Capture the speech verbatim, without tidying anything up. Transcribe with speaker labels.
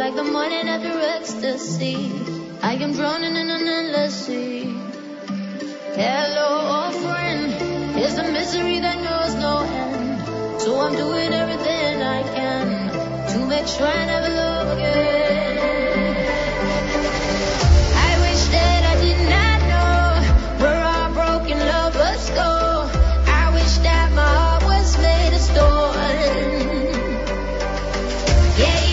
Speaker 1: like the morning after ecstasy. I am drowning in an endless sea. Hello, old friend. Here's a misery that knows no end. So I'm doing everything I can to make sure I never love again. I wish that I did not know where our broken lovers go. I wish that my heart was made of stone. Yeah.